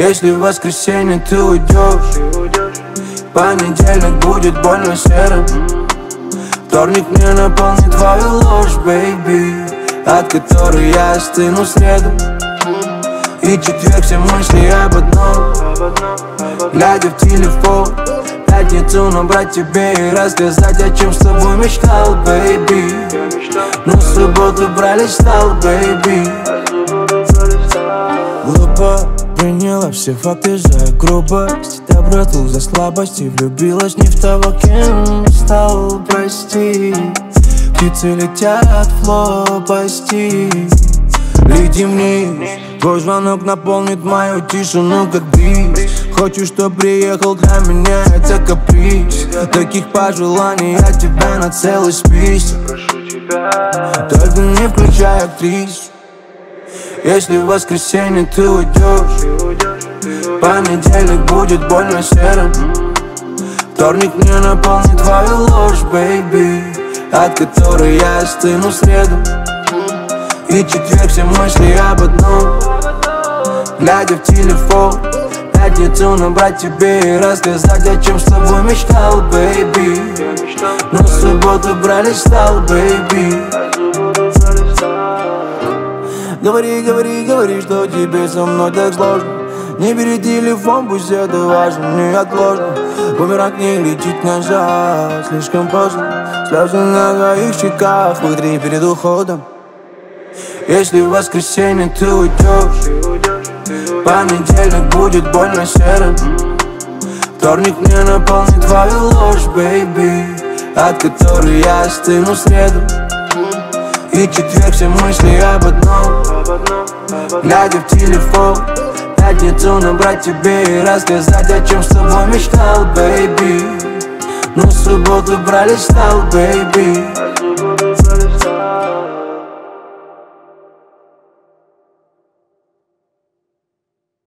Если в воскресенье ты уйдешь, понедельник будет больно серым. Вторник мне наполнит твою ложь, бэйби, от которой я остыну в среду. И четверг все мысли об одном, глядя в телефон. Пятницу набрать тебе и рассказать, о чем с тобой мечтал, бэйби. Но в субботу пролистал, бэйби. Глупо приняла все факты за грубость, доброту за слабость и влюбилась не в того, кем стал, прости. Птицы летят в лопасти, лети вниз. Твой звонок наполнит мою тишину, как бриз. Хочу, чтоб приехал, для меня это каприз. Таких пожеланий от тебя на целый список, только не включай актрис. Если в воскресенье ты уйдешь, понедельник будет больно серым. Вторник мне наполнит твою ложь, бэйби, от которой я остыну в среду. И четверг все мысли об одном, глядя в телефон. Пятницу набрать тебе и рассказать, о чем с тобой мечтал, бэйби. Но в субботу пролистал, бэйби. Говори, говори, говори, что тебе со мной так сложно. Не бери телефон, пусть это важно, неотложно. Бумеранг не летит назад, слишком поздно. Слезы на твоих щеках, вытри перед уходом. Если в воскресенье ты уйдешь, понедельник будет больно серым. Вторник мне наполнит твою ложь, бэйби, от которой я остыну в среду. И четверг все мысли об одном, глядя в телефон. Пятницу набрать тебе и рассказать, о чем с тобой мечтал, бэйби. Но в субботу пролистал, бэйби.